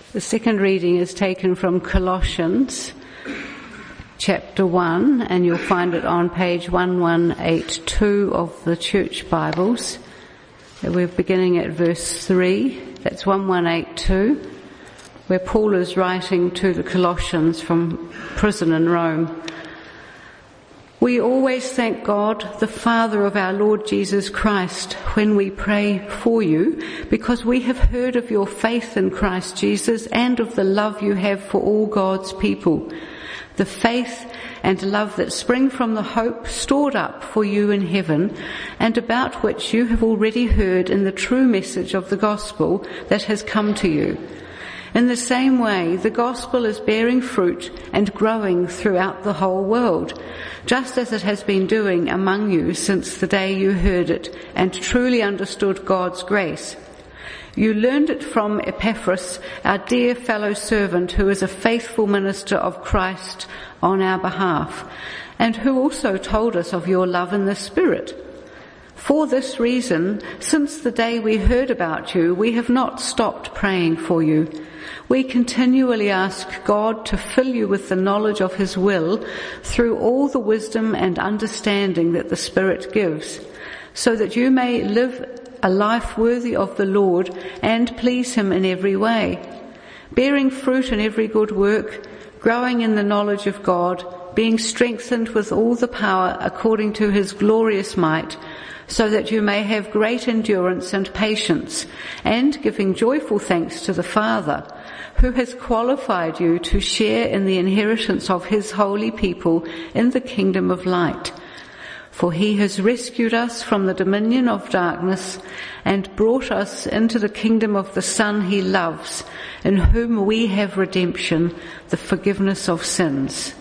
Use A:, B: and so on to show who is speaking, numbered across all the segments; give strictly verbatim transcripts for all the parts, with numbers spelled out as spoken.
A: The second reading is taken from Colossians chapter one, and you'll find it on page eleven eighty-two of the Church Bibles. We're beginning at verse three. That's eleven eighty-two, where Paul is writing to the Colossians from prison in Rome. We always thank God, the Father of our Lord Jesus Christ, when we pray for you, because we have heard of your faith in Christ Jesus and of the love you have for all God's people, the faith and love that spring from the hope stored up for you in heaven, and about which you have already heard in the true message of the gospel that has come to you. In the same way, the gospel is bearing fruit and growing throughout the whole world, just as it has been doing among you since the day you heard it and truly understood God's grace. You learned it from Epaphras, our dear fellow servant, who is a faithful minister of Christ on our behalf, and who also told us of your love in the Spirit. For this reason, since the day we heard about you, we have not stopped praying for you. We continually ask God to fill you with the knowledge of his will through all the wisdom and understanding that the Spirit gives, so that you may live a life worthy of the Lord and please him in every way, bearing fruit in every good work, growing in the knowledge of God, being strengthened with all the power according to his glorious might, so that you may have great endurance and patience, and giving joyful thanks to the Father, who has qualified you to share in the inheritance of his holy people in the kingdom of light. For he has rescued us from the dominion of darkness and brought us into the kingdom of the Son he loves, in whom we have redemption, the forgiveness of sins.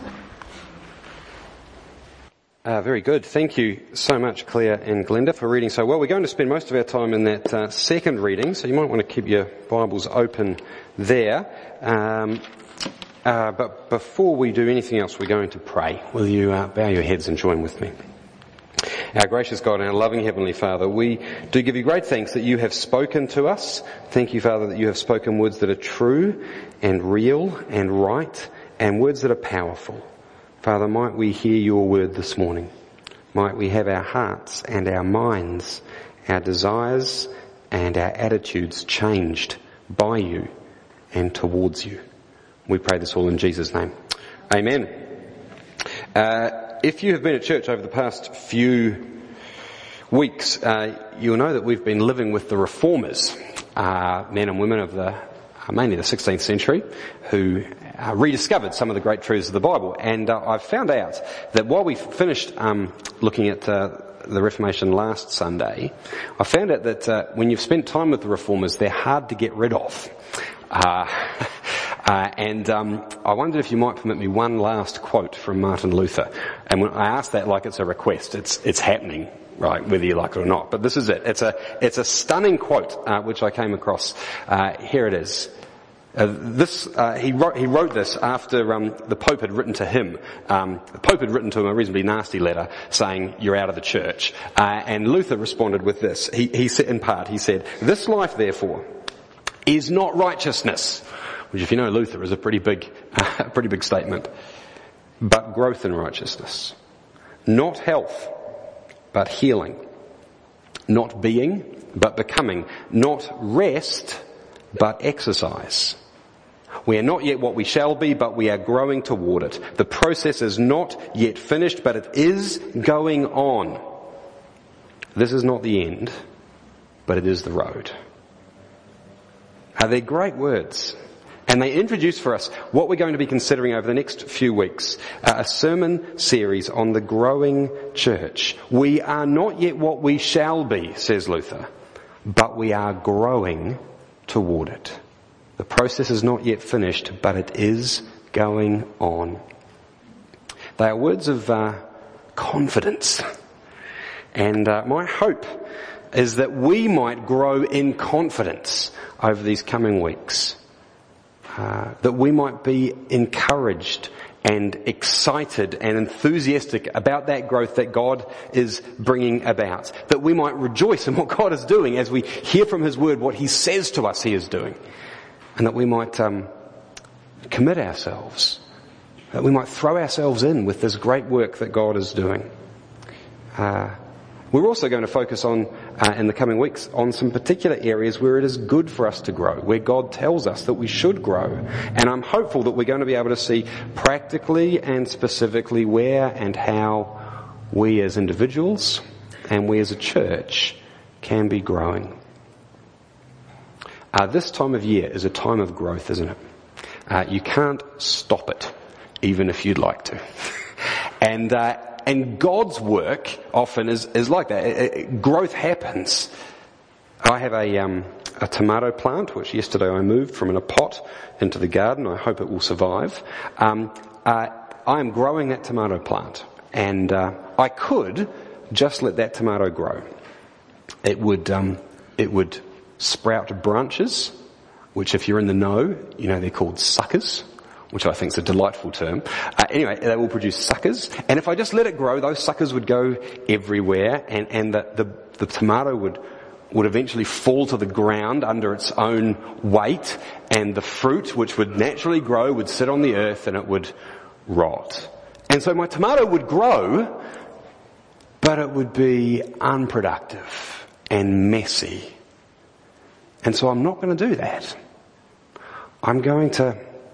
B: Uh, very good. Thank you so much, Claire and Glenda, for reading so well. We're going to spend most of our time in that uh, second reading, so you might want to keep your Bibles open there. Um, uh, but before we do anything else, we're going to pray. Will you uh, bow your heads and join with me? Our gracious God and our loving Heavenly Father, we do give you great thanks that you have spoken to us. Thank you, Father, that you have spoken words that are true and real and right, and words that are powerful. Father, might we hear your word this morning. Might we have our hearts and our minds, our desires and our attitudes changed by you and towards you. We pray this all in Jesus' name. Amen. Uh, if you have been at church over the past few weeks, uh, you'll know that we've been living with the reformers, uh, men and women of the uh, mainly the sixteenth century, who Uh, rediscovered some of the great truths of the Bible. And uh, I've found out that while we finished um, looking at uh, the Reformation last Sunday, I found out that uh, when you've spent time with the Reformers, they're hard to get rid of. Uh, uh, and um, I wondered if you might permit me one last quote from Martin Luther. And when I asked that like it's a request, it's it's happening, right, whether you like it or not. But this is it. It's a it's a stunning quote uh, which I came across. Uh, here it is. Uh, this uh, he wrote he wrote this after um, the Pope had written to him. Um, the Pope had written to him a reasonably nasty letter saying you're out of the church, uh, and Luther responded with this. He, he said, in part, he said, "This life, therefore, is not righteousness," which, if you know Luther, is a pretty big, uh, pretty big statement, "but growth in righteousness, not health, but healing, not being, but becoming, not rest, but exercise. We are not yet what we shall be, but we are growing toward it. The process is not yet finished, but it is going on. This is not the end, but it is the road." Are they great words? And they introduce for us what we're going to be considering over the next few weeks, uh, a sermon series on the growing church. We are not yet what we shall be, says Luther, but we are growing toward it. The process is not yet finished, but it is going on. They are words of uh, confidence. And uh, my hope is that we might grow in confidence over these coming weeks. Uh, that we might be encouraged and excited and enthusiastic about that growth that God is bringing about. That we might rejoice in what God is doing as we hear from his word what he says to us he is doing. and that we might um, commit ourselves, that we might throw ourselves in with this great work that God is doing. Uh, we're also going to focus on, uh, in the coming weeks, on some particular areas where it is good for us to grow, where God tells us that we should grow. And I'm hopeful that we're going to be able to see practically and specifically where and how we as individuals and we as a church can be growing. Uh, this time of year is a time of growth, isn't it? Uh, you can't stop it, even if you'd like to. and uh, and God's work often is, is like that. It, it, growth happens. I have a um, a tomato plant, which yesterday I moved from in a pot into the garden. I hope it will survive. Um, uh, I am growing that tomato plant, and uh, I could just let that tomato grow. It would um, it would sprout branches, which if you're in the know, you know they're called suckers, which I think is a delightful term. Uh, anyway, they will produce suckers, and if I just let it grow, those suckers would go everywhere, and, and the, the, the tomato would would eventually fall to the ground under its own weight, and the fruit, which would naturally grow, would sit on the earth and it would rot. And so my tomato would grow, but it would be unproductive and messy. And so I'm not going to do that. I'm going to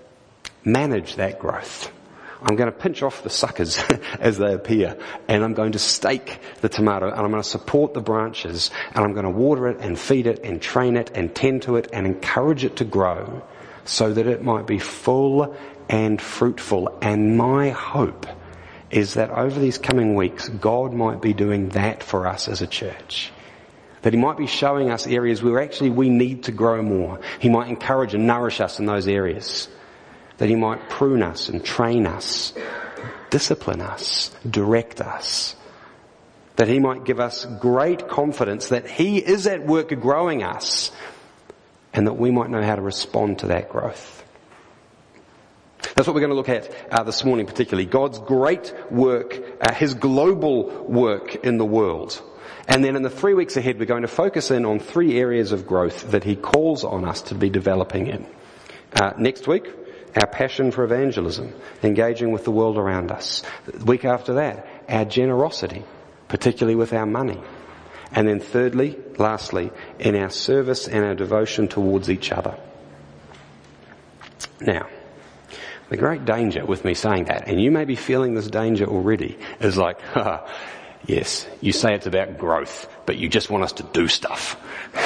B: manage that growth. I'm going to pinch off the suckers as they appear, and I'm going to stake the tomato, and I'm going to support the branches, and I'm going to water it and feed it and train it and tend to it and encourage it to grow so that it might be full and fruitful. And my hope is that over these coming weeks, God might be doing that for us as a church. That he might be showing us areas where actually we need to grow more. He might encourage and nourish us in those areas. That he might prune us and train us, discipline us, direct us. That he might give us great confidence that he is at work growing us, and that we might know how to respond to that growth. That's what we're going to look at uh, this morning particularly. God's great work, uh, his global work in the world. And then in the three weeks ahead, we're going to focus in on three areas of growth that he calls on us to be developing in. Uh, next week, our passion for evangelism, engaging with the world around us. The week after that, our generosity, particularly with our money. And then thirdly, lastly, in our service and our devotion towards each other. Now, the great danger with me saying that, and you may be feeling this danger already, is like, haha, yes, you say it's about growth, but you just want us to do stuff.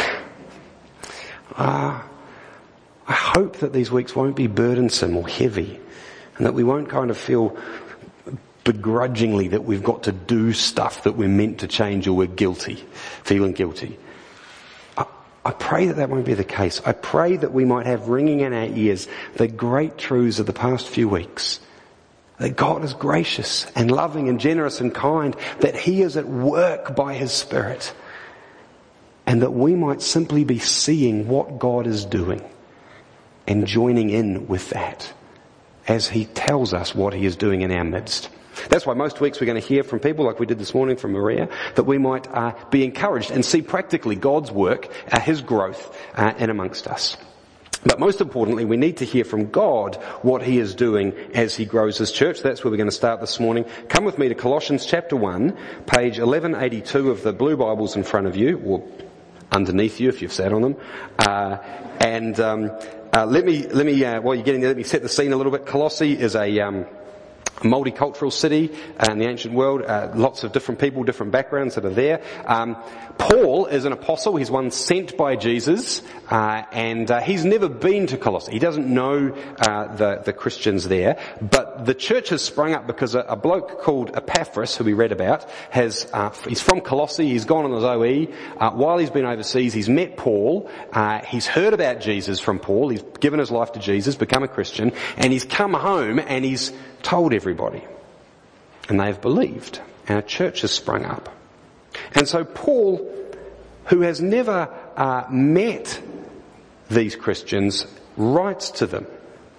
B: Ah, uh, I hope that these weeks won't be burdensome or heavy, and that we won't kind of feel begrudgingly that we've got to do stuff that we're meant to change, or we're guilty, feeling guilty. I, I pray that that won't be the case. I pray that we might have ringing in our ears the great truths of the past few weeks. That God is gracious and loving and generous and kind, that he is at work by his Spirit, and that we might simply be seeing what God is doing and joining in with that as he tells us what he is doing in our midst. That's why most weeks we're going to hear from people like we did this morning from Maria, that we might uh, be encouraged and see practically God's work, uh, his growth uh, in amongst us. But most importantly, we need to hear from God what he is doing as he grows his church. That's where we're going to start this morning. Come with me to Colossians chapter one, page eleven eighty-two of the blue Bibles in front of you, or underneath you if you've sat on them. Uh, and um, uh, let me, let me, uh, while you're getting there, let me set the scene a little bit. Colossae is a um, multicultural city uh, in the ancient world. Uh, lots of different people, different backgrounds that are there. Um, Paul is an apostle. He's one sent by Jesus, uh, and uh, he's never been to Colossae. He doesn't know uh, the, the Christians there. But the church has sprung up because a, a bloke called Epaphras, who we read about, has uh, he's from Colossae. He's gone on his O E. Uh, while he's been overseas, he's met Paul. Uh, he's heard about Jesus from Paul. He's given his life to Jesus, become a Christian, and he's come home and he's told everybody. And they've believed. And a church has sprung up. And so Paul, who has never uh, met these Christians, writes to them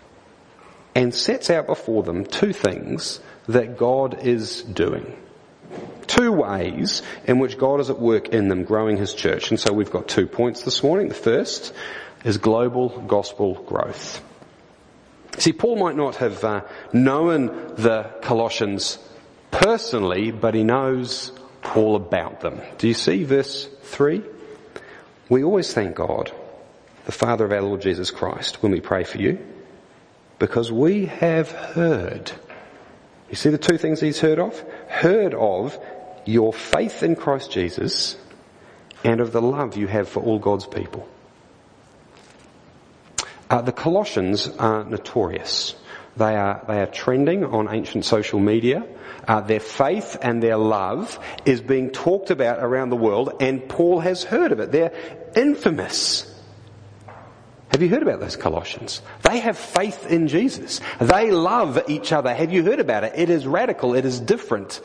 B: and sets out before them two things that God is doing. Two ways in which God is at work in them, growing his church. And so we've got two points this morning. The first, is global gospel growth. See, Paul might not have uh, known the Colossians personally, but he knows all about them. Do you see verse three? We always thank God, the Father of our Lord Jesus Christ, when we pray for you, because we have heard. You see the two things he's heard of? Heard of your faith in Christ Jesus and of the love you have for all God's people. Uh, the Colossians are notorious. They are, they are trending on ancient social media. Uh, their faith and their love is being talked about around the world, and Paul has heard of it. They're infamous. Have you heard about those Colossians? They have faith in Jesus. They love each other. Have you heard about it? It is radical. It is different.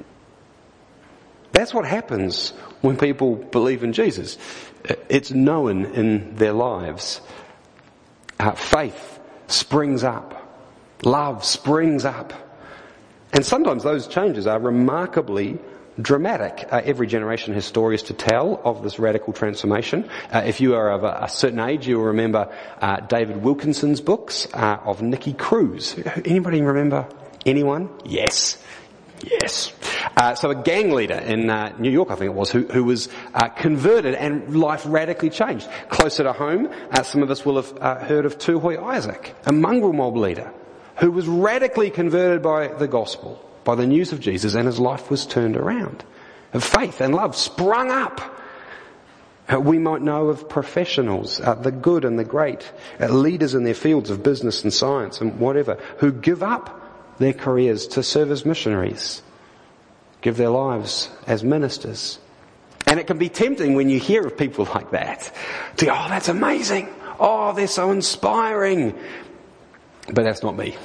B: That's what happens when people believe in Jesus. It's known in their lives. Uh, faith springs up. Love springs up. And sometimes those changes are remarkably dramatic. Uh, every generation has stories to tell of this radical transformation. Uh, if you are of a, a certain age, you will remember uh, David Wilkinson's books uh, of Nicky Cruz. Anybody remember? Anyone? Yes. Yes. Uh, so a gang leader in uh, New York, I think it was, who, who was uh, converted and life radically changed. Closer to home, uh, some of us will have uh, heard of Tuhoe Isaac, a mongrel mob leader, who was radically converted by the gospel, by the news of Jesus, and his life was turned around. Faith and love sprung up. Uh, we might know of professionals, uh, the good and the great, uh, leaders in their fields of business and science and whatever, who give up their careers to serve as missionaries, give their lives as ministers. And it can be tempting when you hear of people like that to go, oh, that's amazing. Oh, they're so inspiring. But that's not me.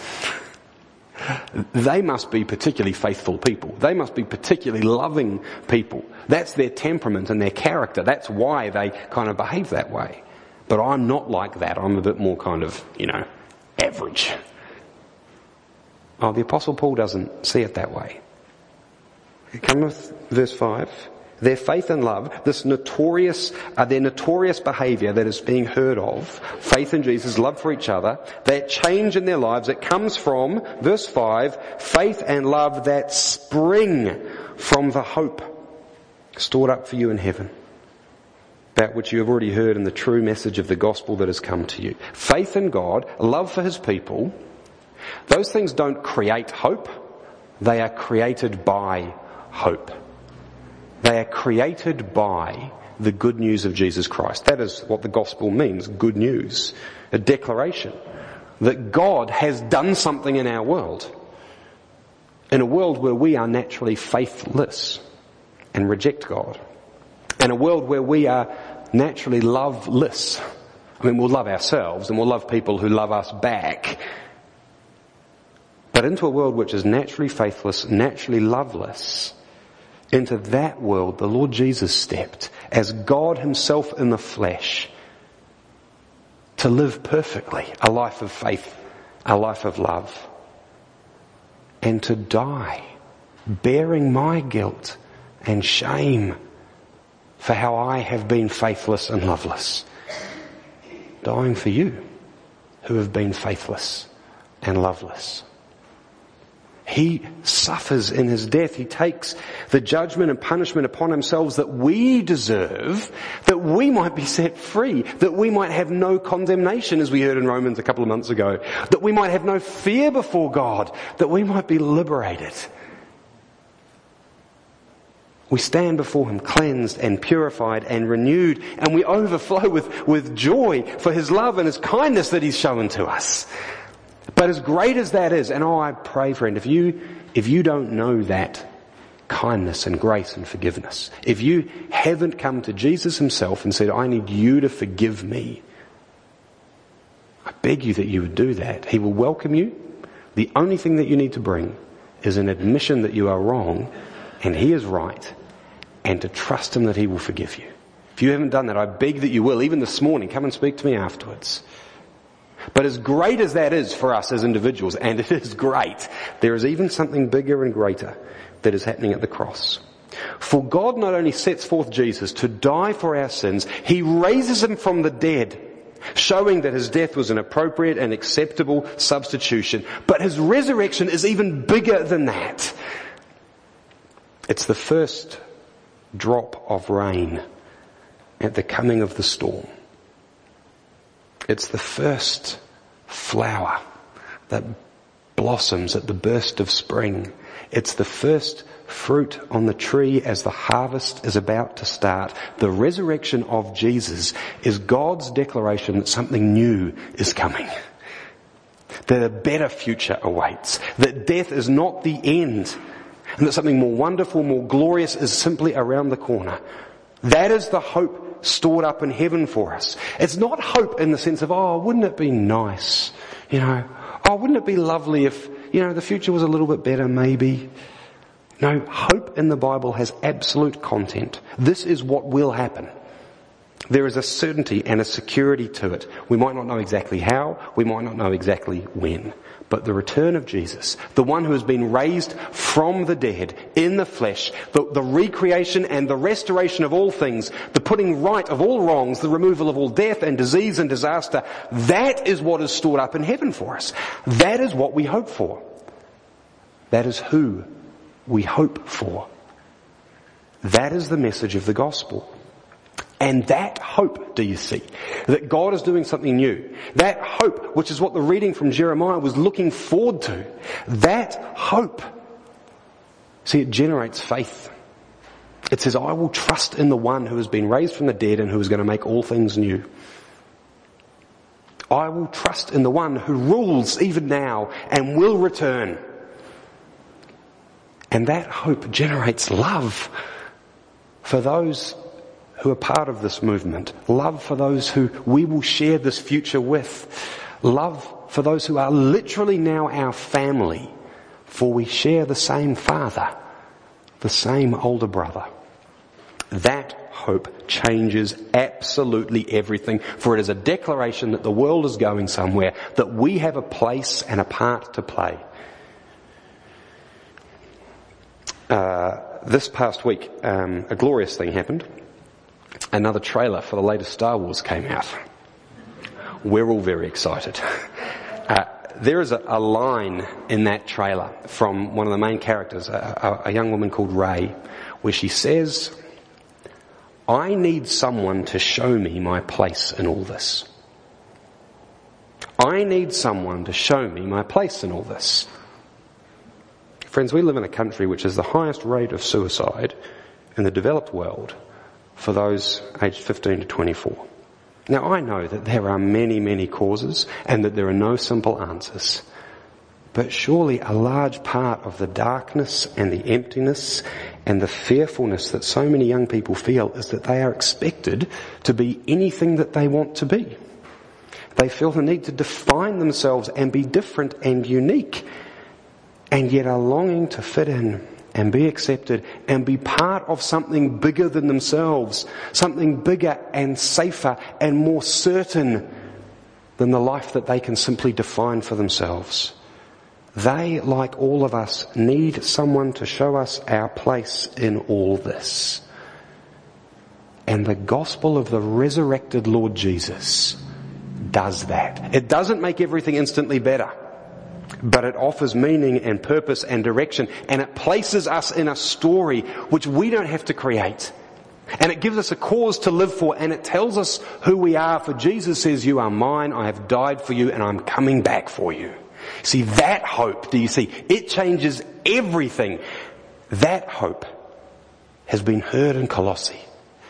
B: They must be particularly faithful people. They must be particularly loving people. That's their temperament and their character. That's why they kind of behave that way. But I'm not like that. I'm a bit more kind of, you know, average. Oh, the Apostle Paul doesn't see it that way. Come with verse five. Their faith and love, this notorious, uh, their notorious behaviour that is being heard of, faith in Jesus, love for each other, that change in their lives, it comes from, verse five, faith and love that spring from the hope stored up for you in heaven. That which you have already heard in the true message of the gospel that has come to you. Faith in God, love for his people, those things don't create hope, they are created by hope. They are created by the good news of Jesus Christ. That is what the gospel means, good news. A declaration that God has done something in our world. In a world where we are naturally faithless and reject God. In a world where we are naturally loveless. I mean, we'll love ourselves and we'll love people who love us back. But into a world which is naturally faithless, naturally loveless, into that world the Lord Jesus stepped as God himself in the flesh to live perfectly a life of faith, a life of love, and to die bearing my guilt and shame for how I have been faithless and loveless. Dying for you who have been faithless and loveless. He suffers in his death. He takes the judgment and punishment upon himself that we deserve, that we might be set free, that we might have no condemnation, as we heard in Romans a couple of months ago, that we might have no fear before God, that we might be liberated. We stand before him cleansed and purified and renewed, and we overflow with, with joy for his love and his kindness that he's shown to us. But as great as that is, and oh, I pray, friend, if you, if you don't know that kindness and grace and forgiveness, if you haven't come to Jesus himself and said, I need you to forgive me, I beg you that you would do that. He will welcome you. The only thing that you need to bring is an admission that you are wrong and he is right, and to trust him that he will forgive you. If you haven't done that, I beg that you will. Even this morning, come and speak to me afterwards. But as great as that is for us as individuals, and it is great, there is even something bigger and greater that is happening at the cross. For God not only sets forth Jesus to die for our sins, he raises him from the dead. showing that his death was an appropriate and acceptable substitution. But his resurrection is even bigger than that. It's the first drop of rain at the coming of the storm. It's the first flower that blossoms at the burst of spring. It's the first fruit on the tree as the harvest is about to start. The resurrection of Jesus is God's declaration that something new is coming. That a better future awaits. That death is not the end. And that something more wonderful, more glorious is simply around the corner. That is the hope stored up in heaven for us. It's not hope in the sense of, oh, wouldn't it be nice? You know, oh, wouldn't it be lovely if, you know, the future was a little bit better maybe? No, hope in the Bible has absolute content. This is what will happen. There is a certainty and a security to it. We might not know exactly how, we might not know exactly when. But the return of Jesus, the one who has been raised from the dead in the flesh, the, the recreation and the restoration of all things, the putting right of all wrongs, the removal of all death and disease and disaster, that is what is stored up in heaven for us. That is what we hope for. That is who we hope for. That is the message of the gospel. And that hope, do you see, that God is doing something new, that hope, which is what the reading from Jeremiah was looking forward to, that hope, see, it generates faith. It says, I will trust in the one who has been raised from the dead and who is going to make all things new. I will trust in the one who rules even now and will return. And that hope generates love for those who are part of this movement. Love for those who we will share this future with. Love for those who are literally now our family, for we share the same father, the same older brother. That hope changes absolutely everything, for it is a declaration that the world is going somewhere, that we have a place and a part to play. Uh, this past week, um, a glorious thing happened. Another trailer for the latest Star Wars came out. We're all very excited. Uh, there is a, a line in that trailer from one of the main characters, a, a, a young woman called Rey, where she says, I need someone to show me my place in all this. I need someone to show me my place in all this. Friends, we live in a country which has the highest rate of suicide in the developed world for those aged fifteen to twenty-four. Now, I know that there are many, many causes and that there are no simple answers. But surely a large part of the darkness and the emptiness and the fearfulness that so many young people feel is that they are expected to be anything that they want to be. They feel the need to define themselves and be different and unique, and yet are longing to fit in and be accepted and be part of something bigger than themselves, something bigger and safer and more certain than the life that they can simply define for themselves. They, like all of us, need someone to show us our place in all this. And the gospel of the resurrected Lord Jesus does that. It doesn't make everything instantly better, but it offers meaning and purpose and direction, and it places us in a story which we don't have to create. And it gives us a cause to live for, and it tells us who we are, for Jesus says, you are mine, I have died for you, and I'm coming back for you. See, that hope, do you see? It changes everything. That hope has been heard in Colossae.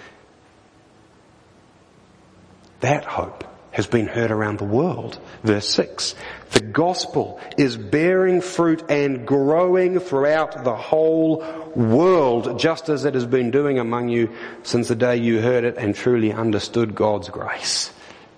B: That hope has been heard around the world. Verse six. The gospel is bearing fruit and growing throughout the whole world, just as it has been doing among you since the day you heard it and truly understood God's grace.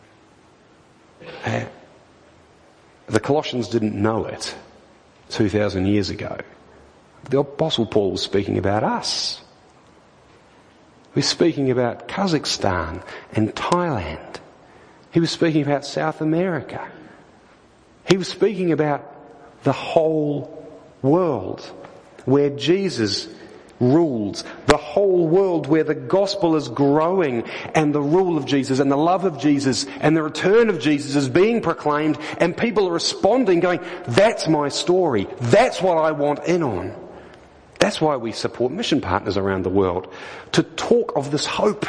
B: Uh, the Colossians didn't know it two thousand years ago. The Apostle Paul was speaking about us. He was speaking about Kazakhstan and Thailand. He was speaking about South America. He was speaking about the whole world, where Jesus rules. The whole world where the gospel is growing and the rule of Jesus and the love of Jesus and the return of Jesus is being proclaimed, and people are responding going, that's my story. That's what I want in on. That's why we support mission partners around the world, to talk of this hope.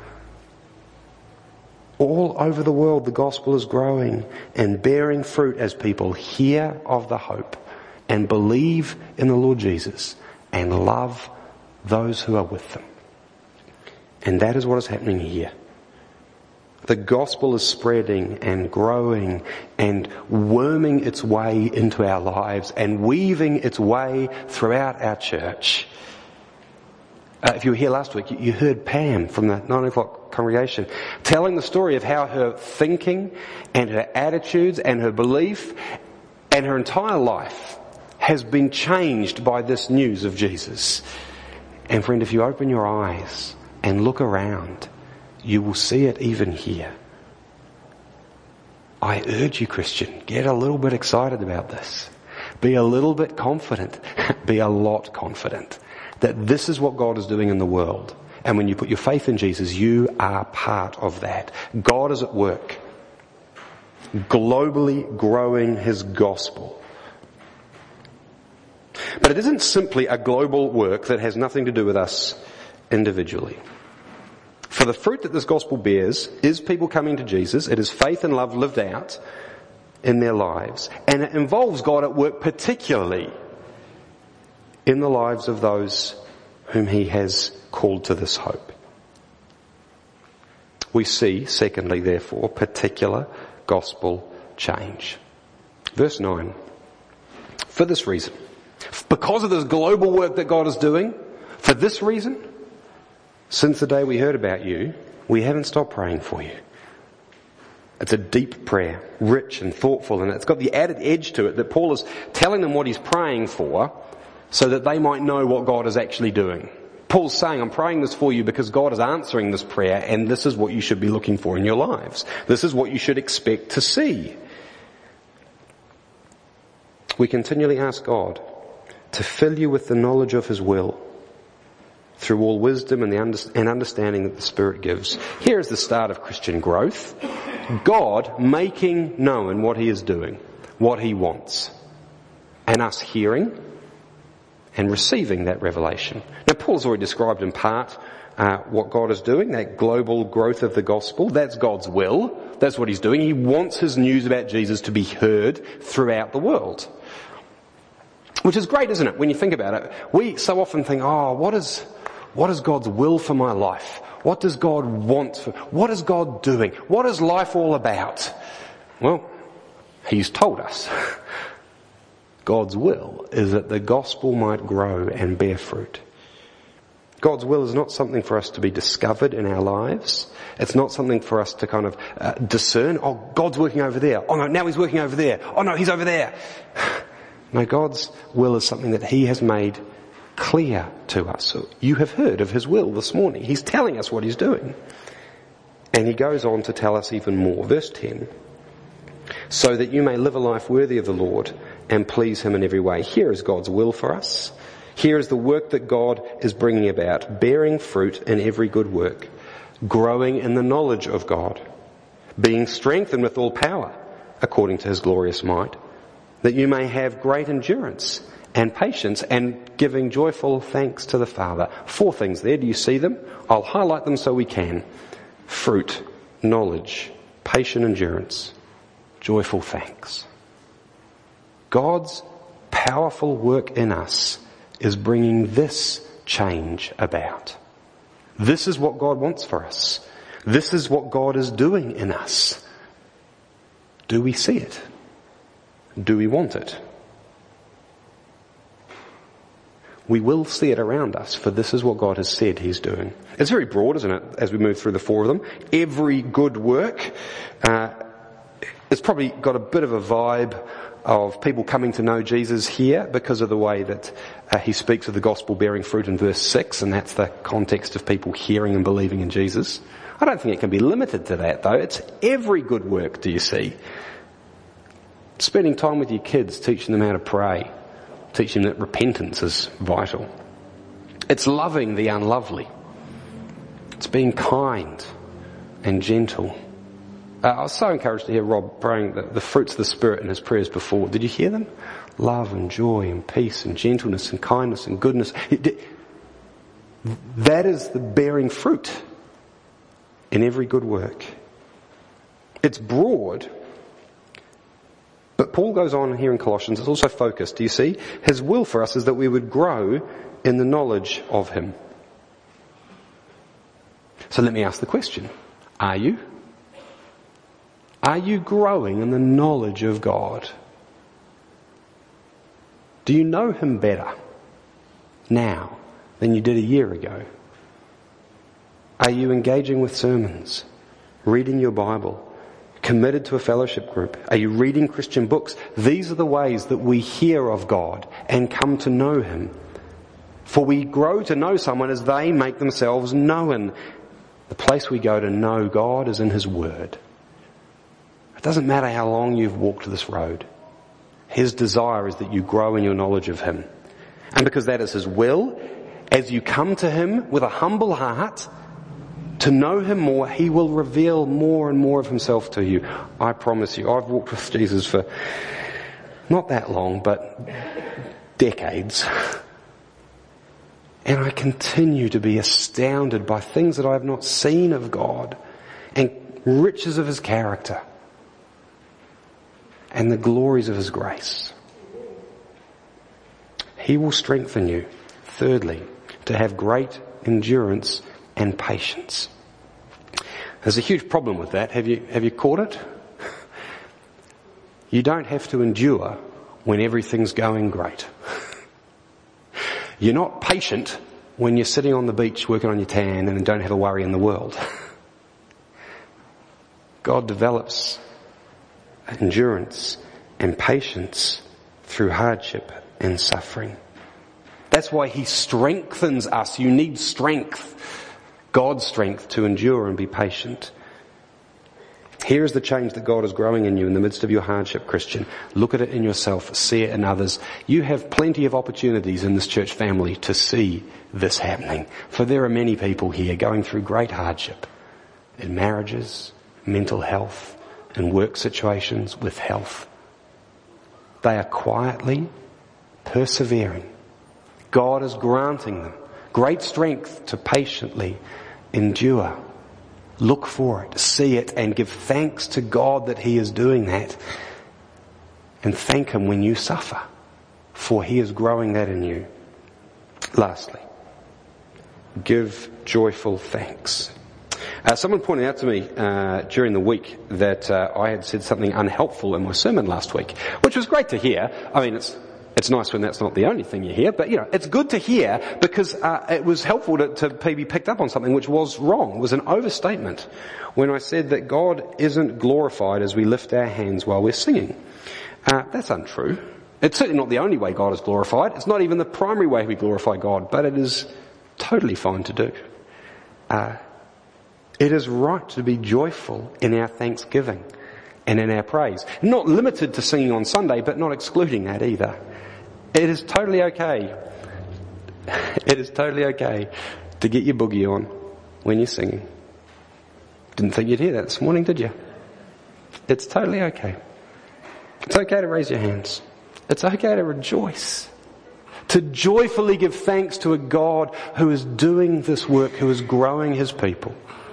B: All over the world the gospel is growing and bearing fruit as people hear of the hope and believe in the Lord Jesus and love those who are with them. And that is what is happening here. The gospel is spreading and growing and worming its way into our lives and weaving its way throughout our church. Uh, if you were here last week, you, you heard Pam from the nine o'clock congregation telling the story of how her thinking and her attitudes and her belief and her entire life has been changed by this news of Jesus. And friend, if you open your eyes and look around, you will see it even here. I urge you, Christian, get a little bit excited about this. Be a little bit confident. Be a lot confident that this is what God is doing in the world. And when you put your faith in Jesus, you are part of that. God is at work, globally growing his gospel. But it isn't simply a global work that has nothing to do with us individually. For the fruit that this gospel bears is people coming to Jesus. It is faith and love lived out in their lives. And it involves God at work particularly in the lives of those whom he has called to this hope. We see, secondly, therefore, particular gospel change. Verse nine. For this reason, because of this global work that God is doing, for this reason, since the day we heard about you, we haven't stopped praying for you. It's a deep prayer, rich and thoughtful, and it's got the added edge to it that Paul is telling them what he's praying for so that they might know what God is actually doing. Paul's saying, I'm praying this for you because God is answering this prayer, and this is what you should be looking for in your lives. This is what you should expect to see. We continually ask God to fill you with the knowledge of his will through all wisdom and the under- and understanding that the Spirit gives. Here is the start of Christian growth. God making known what he is doing, what he wants, and us hearing and receiving that revelation. Now, Paul's already described in part uh, what God is doing, that global growth of the gospel. That's God's will. That's what he's doing. He wants his news about Jesus to be heard throughout the world. Which is great, isn't it? When you think about it, we so often think, oh, what is, what is God's will for my life? What does God want for, what is God doing? What is life all about? Well, he's told us. God's will is that the gospel might grow and bear fruit. God's will is not something for us to be discovered in our lives. It's not something for us to kind of uh, discern, oh, God's working over there. Oh no, now he's working over there. Oh no, he's over there. No, God's will is something that he has made clear to us. So you have heard of his will this morning. He's telling us what he's doing. And he goes on to tell us even more. Verse ten. So that you may live a life worthy of the Lord and please him in every way. Here is God's will for us. Here is the work that God is bringing about, bearing fruit in every good work, growing in the knowledge of God, being strengthened with all power according to his glorious might, that you may have great endurance and patience and giving joyful thanks to the Father. Four things there. Do you see them? I'll highlight them so we can. Fruit, knowledge, patient endurance, joyful thanks. God's powerful work in us is bringing this change about. This is what God wants for us. This is what God is doing in us. Do we see it? Do we want it? We will see it around us, for this is what God has said he's doing. It's very broad, isn't it, as we move through the four of them. Every good work. Uh, it's probably got a bit of a vibe of people coming to know Jesus here because of the way that uh, he speaks of the gospel bearing fruit in verse six, and that's the context of people hearing and believing in Jesus. I don't think it can be limited to that, though. It's every good work, do you see? Spending time with your kids, teaching them how to pray, teaching them that repentance is vital. It's loving the unlovely. It's being kind and gentle. Uh, I was so encouraged to hear Rob praying the, the fruits of the Spirit in his prayers before. Did you hear them? Love and joy and peace and gentleness and kindness and goodness. It, that is the bearing fruit in every good work. It's broad, but Paul goes on here in Colossians, it's also focused. Do you see? His will for us is that we would grow in the knowledge of him. So let me ask the question. Are you? Are you growing in the knowledge of God? Do you know him better now than you did a year ago? Are you engaging with sermons, reading your Bible, committed to a fellowship group? Are you reading Christian books? These are the ways that we hear of God and come to know him. For we grow to know someone as they make themselves known. The place we go to know God is in his word. It doesn't matter how long you've walked this road. His desire is that you grow in your knowledge of him. And because that is his will, as you come to him with a humble heart, to know him more, he will reveal more and more of himself to you. I promise you, I've walked with Jesus for not that long, but decades. And I continue to be astounded by things that I have not seen of God and riches of his character and the glories of his grace. He will strengthen you, thirdly, to have great endurance and patience. There's a huge problem with that. Have you, have you caught it? You don't have to endure when everything's going great. You're not patient when you're sitting on the beach working on your tan and don't have a worry in the world. God develops endurance and patience through hardship and suffering. That's why he strengthens us. You need strength, God's strength, to endure and be patient. Here is the change that God is growing in you in the midst of your hardship, Christian. Look at it in yourself, see it in others. You have plenty of opportunities in this church family to see this happening. For there are many people here going through great hardship in marriages, mental health, in work situations, with health. They are quietly persevering. God is granting them great strength to patiently endure. Look for it, see it, and give thanks to God that he is doing that. And thank him when you suffer, for he is growing that in you. Lastly, give joyful thanks. Uh, someone pointed out to me uh, during the week that uh, I had said something unhelpful in my sermon last week, which was great to hear. I mean, it's It's nice when that's not the only thing you hear, but you know, it's good to hear because uh, it was helpful to, to be picked up on something which was wrong. It was an overstatement when I said that God isn't glorified as we lift our hands while we're singing. Uh, that's untrue. It's certainly not the only way God is glorified. It's not even the primary way we glorify God, but it is totally fine to do. Uh, it is right to be joyful in our thanksgiving and in our praise. Not limited to singing on Sunday, but not excluding that either. It is totally okay. It is totally okay to get your boogie on when you're singing. Didn't think you'd hear that this morning, did you? It's totally okay. It's okay to raise your hands. It's okay to rejoice. To joyfully give thanks to a God who is doing this work, who is growing his people.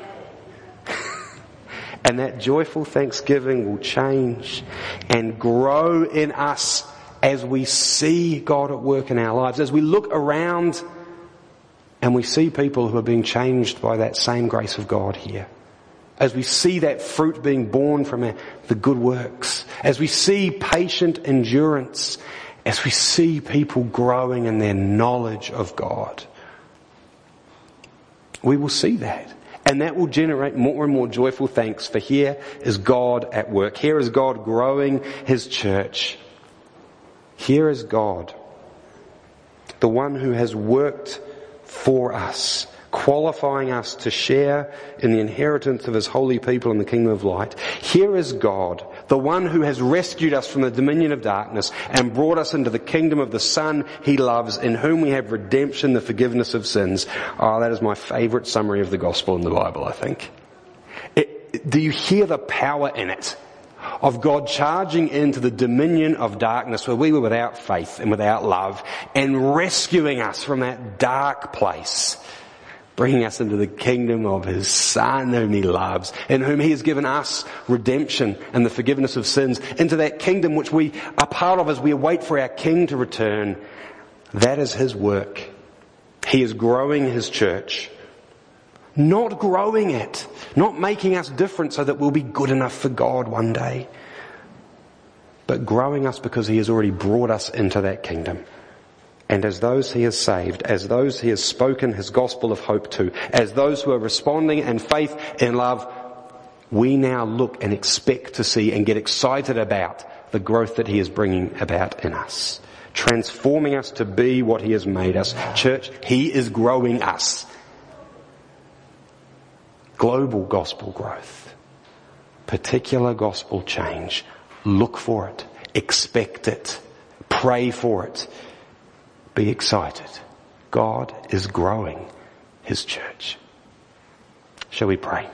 B: And that joyful thanksgiving will change and grow in us as we see God at work in our lives, as we look around and we see people who are being changed by that same grace of God here. As we see that fruit being born from our, the good works, as we see patient endurance, as we see people growing in their knowledge of God, we will see that. And that will generate more and more joyful thanks, for here is God at work. Here is God growing his church. Here is God, the one who has worked for us, qualifying us to share in the inheritance of his holy people in the kingdom of light. Here is God, the one who has rescued us from the dominion of darkness and brought us into the kingdom of the Son he loves, in whom we have redemption, the forgiveness of sins. Oh, that is my favourite summary of the gospel in the Bible, I think. It, do you hear the power in it? Of God charging into the dominion of darkness where we were without faith and without love, and rescuing us from that dark place, bringing us into the kingdom of his Son whom he loves, in whom he has given us redemption and the forgiveness of sins, into that kingdom which we are part of as we await for our King to return. That is his work. He is growing his church. Not growing it, not making us different so that we'll be good enough for God one day, but growing us because he has already brought us into that kingdom. And as those he has saved, as those he has spoken his gospel of hope to, as those who are responding in faith and love, we now look and expect to see and get excited about the growth that he is bringing about in us, transforming us to be what he has made us. Church, he is growing us. Global gospel growth, particular gospel change. Look for it, expect it, pray for it, be excited. God is growing his church. Shall we pray?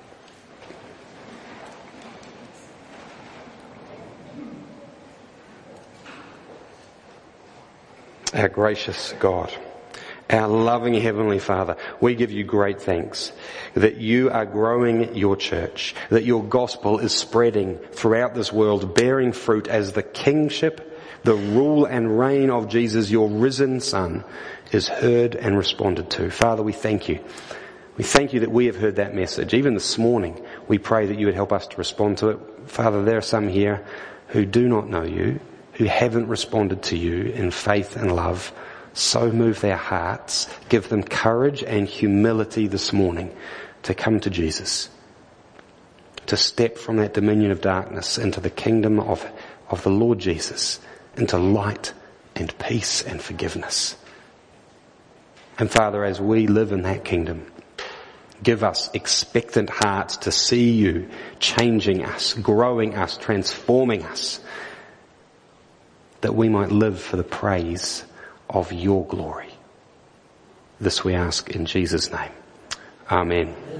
B: Our gracious God, our loving Heavenly Father, we give you great thanks that you are growing your church, that your gospel is spreading throughout this world, bearing fruit as the kingship, the rule and reign of Jesus, your risen Son, is heard and responded to. Father, we thank you. We thank you that we have heard that message. Even this morning, we pray that you would help us to respond to it. Father, there are some here who do not know you, who haven't responded to you in faith and love. So move their hearts, give them courage and humility this morning to come to Jesus, to step from that dominion of darkness into the kingdom of, of the Lord Jesus, into light and peace and forgiveness. And Father, as we live in that kingdom, give us expectant hearts to see you changing us, growing us, transforming us, that we might live for the praise of your glory. This we ask in Jesus' name. Amen.